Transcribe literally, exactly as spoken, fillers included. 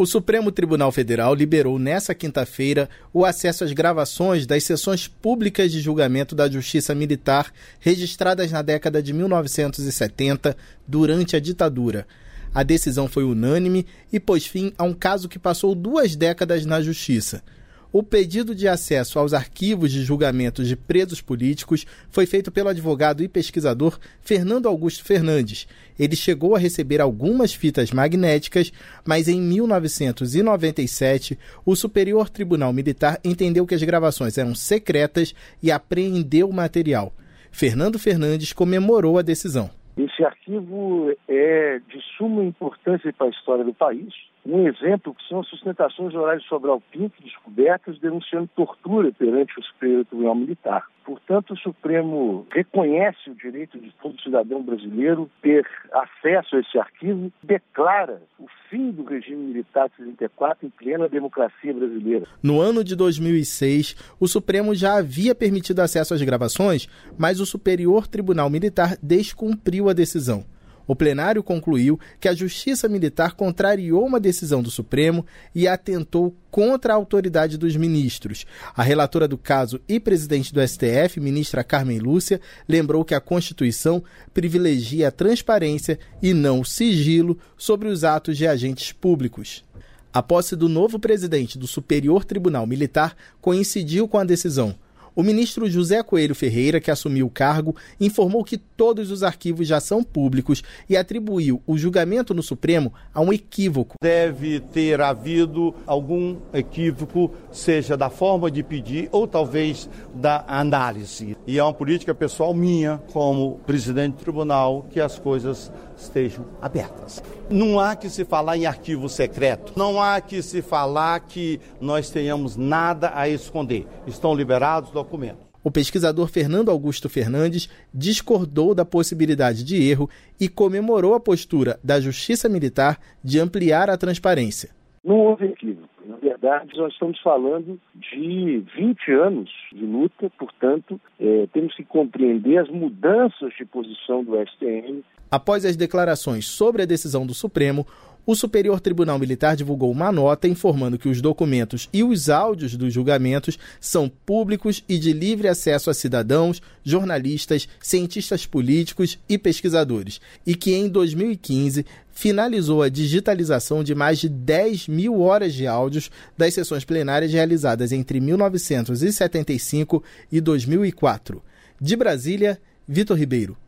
O Supremo Tribunal Federal liberou nesta quinta-feira o acesso às gravações das sessões públicas de julgamento da Justiça Militar registradas na década de mil novecentos e setenta, durante a ditadura. A decisão foi unânime e pôs fim a um caso que passou duas décadas na Justiça. O pedido de acesso aos arquivos de julgamentos de presos políticos foi feito pelo advogado e pesquisador Fernando Augusto Fernandes. Ele chegou a receber algumas fitas magnéticas, mas em mil novecentos e noventa e sete, o Superior Tribunal Militar entendeu que as gravações eram secretas e apreendeu o material. Fernando Fernandes comemorou a decisão. Esse arquivo é de suma importância para a história do país. Um exemplo que são as sustentações orais de Sobral Pinto, descobertas denunciando tortura perante o Superior Tribunal Militar. Portanto, o Supremo reconhece o direito de todo cidadão brasileiro ter acesso a esse arquivo, declara o fim do regime militar de sessenta e quatro em plena democracia brasileira. No ano de dois mil e seis, o Supremo já havia permitido acesso às gravações, mas o Superior Tribunal Militar descumpriu a decisão. O plenário concluiu que a Justiça Militar contrariou uma decisão do Supremo e atentou contra a autoridade dos ministros. A relatora do caso e presidente do S T F, ministra Carmen Lúcia, lembrou que a Constituição privilegia a transparência e não o sigilo sobre os atos de agentes públicos. A posse do novo presidente do Superior Tribunal Militar coincidiu com a decisão. O ministro José Coelho Ferreira, que assumiu o cargo, informou que todos os arquivos já são públicos e atribuiu o julgamento no Supremo a um equívoco. Deve ter havido algum equívoco, seja da forma de pedir ou talvez da análise. E é uma política pessoal minha, como presidente do tribunal, que as coisas estejam abertas. Não há que se falar em arquivo secreto, não há que se falar que nós tenhamos nada a esconder. Estão liberados documentos. O pesquisador Fernando Augusto Fernandes discordou da possibilidade de erro e comemorou a postura da Justiça Militar de ampliar a transparência. Não houve equívoco. Na verdade, nós estamos falando de vinte anos de luta, portanto, é, temos que compreender as mudanças de posição do S T M. Após as declarações sobre a decisão do Supremo, o Superior Tribunal Militar divulgou uma nota informando que os documentos e os áudios dos julgamentos são públicos e de livre acesso a cidadãos, jornalistas, cientistas políticos e pesquisadores, e que em dois mil e quinze finalizou a digitalização de mais de dez mil horas de áudios das sessões plenárias realizadas entre mil novecentos e setenta e cinco e dois mil e quatro. De Brasília, Vitor Ribeiro.